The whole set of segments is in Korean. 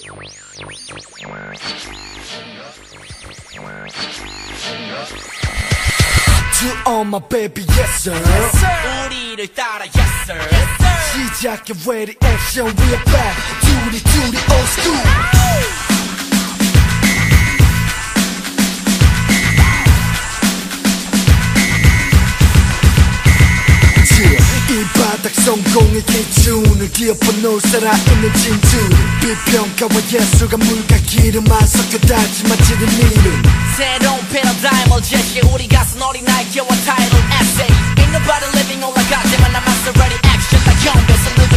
To all my baby, yes sir. 우리를 따라 yes sir. 시작해 ready action, we are back. 두리 old school. 이 바닥 성공의 기준을 기어퍼놓을 살아있는 진주 비평가와 예술과 물과 기름만 섞여 다지만 지는 이름 새로운 패러다임을 제시해 우리가 쓴 어린아이 겨워 타이틀 essay. Ain't nobody living 올라가지만 I'm master ready action 나 경배선 누구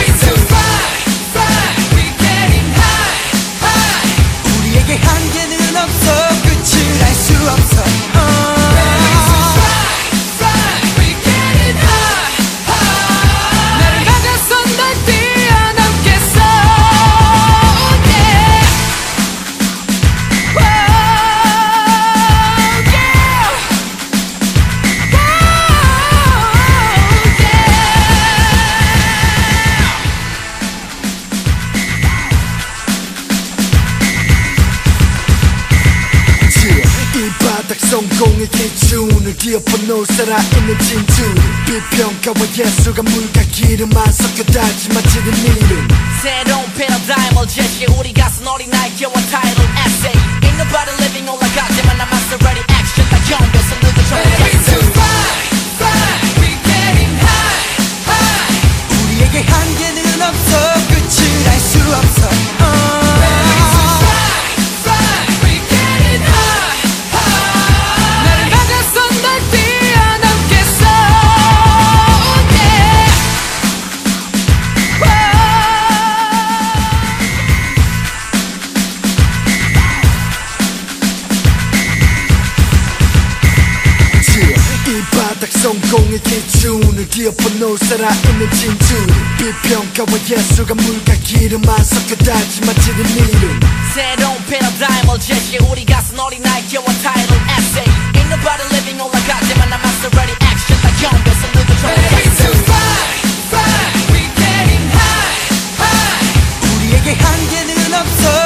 우리에게 한계는 없어 끝을 알 수 없어 나를 가져서 널 뛰어넘겠어 이 바닥 성공의 기준을 기어퍼놓을 살아있는 진주 비평가와 예술과 물과 기름만 섞여 다지만 지는 이름 새로운 패러다임을 제시해 우리가 쓴 어린아이 겨워 타이틀 essay. Ain't nobody living 올라가지만 I'm master ready action 나 경배선 누구 우리에게 한계는 없어 끝을 알 수 없어 나를 가져서 널 뛰어넘겠어 이 바닥 성공의 기준을 기어퍼놓을 살아있는 진주 비평가와 예술과 물과 기름만 섞여 다지만 지는 이름 새로운 패러다임을 제시해 우리가 쓴 어린아이 겨워 타이틀 essay. Ain't nobody living 올라가지만 I'm master ready action 나 경배선 누구 우리에게 한계는 없어